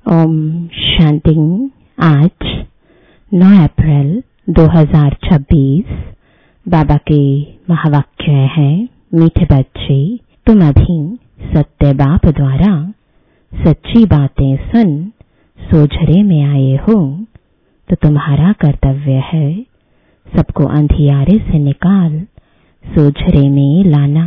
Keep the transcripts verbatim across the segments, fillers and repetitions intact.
ओम शांति। आज नौ अप्रैल दो हज़ार छब्बीस बाबा के महावाक्य हैं। मीठे बच्चे, तुम अभी सत्य बाप द्वारा सच्ची बातें सुन सोझरे में आए हो, तो तुम्हारा कर्तव्य है सबको अंधियारे से निकाल सोझरे में लाना।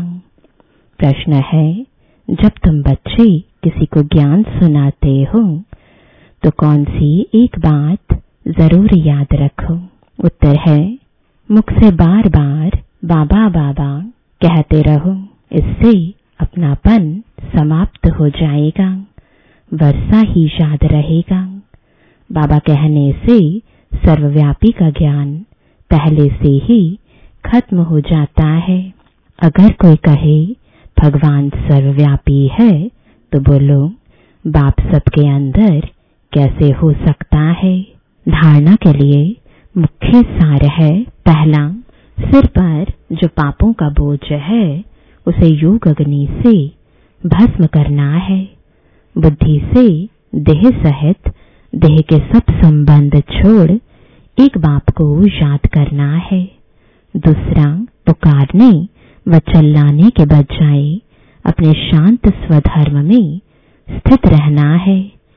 प्रश्न है, जब तुम बच्चे किसी को ज्ञान सुनाते हो तो कौन सी एक बात जरूर याद रखो? उत्तर है, मुख से बार बार बाबा बाबा कहते रहो, इससे अपनापन समाप्त हो जाएगा, वर्षा ही याद रहेगा। बाबा कहने से सर्वव्यापी का ज्ञान पहले से ही खत्म हो जाता है। अगर कोई कहे भगवान सर्वव्यापी है तो बोलो, बाप सबके अंदर कैसे हो सकता है? धारणा के लिए मुख्य सार है, पहला, सिर पर जो पापों का बोझ है उसे योग अग्नि से भस्म करना है। बुद्धि से देह सहित देह के सब संबंध छोड़ एक बाप को याद करना है। दूसरा, पुकारने व चिल्लाने के बजाय अपने शांत स्वधर्म में स्थित रहना है।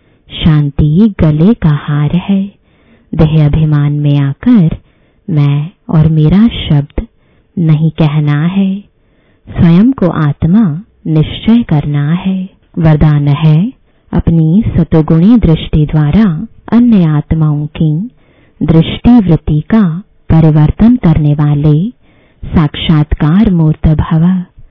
शांति गले का हार है। देह अभिमान में आकर मैं और मेरा शब्द नहीं कहना है। स्वयं को आत्मा निश्चय करना है। वरदान है, अपनी सतोगुणी दृष्टि द्वारा अन्य आत्माओं की दृष्टि वृत्ति का परिवर्तन करने वाले साक्षात्कार मूर्त भव।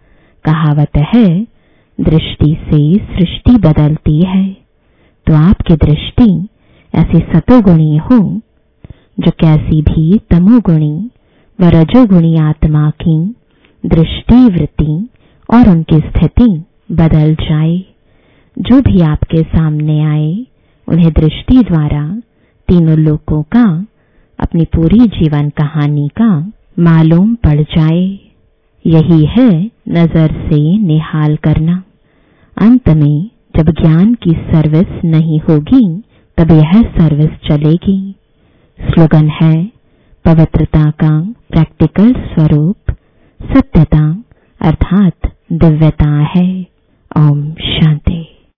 कहावत है, दृष्टि से सृष्टि बदलती है। तो आपकी दृष्टि ऐसी सतोगुणी हो जो कैसी भी तमोगुणी व रजोगुणी आत्मा की दृष्टि वृत्ति और उनकी स्थिति बदल जाए। जो भी आपके सामने आए उन्हें दृष्टि द्वारा तीनों लोकों का, अपनी पूरी जीवन कहानी का मालूम पड़ जाए। यही है नजर से निहाल करना। अंत में जब ज्ञान की सर्विस नहीं होगी तब यह सर्विस चलेगी। स्लोगन है, पवित्रता का प्रैक्टिकल स्वरूप सत्यता अर्थात दिव्यता है। ओम शांति।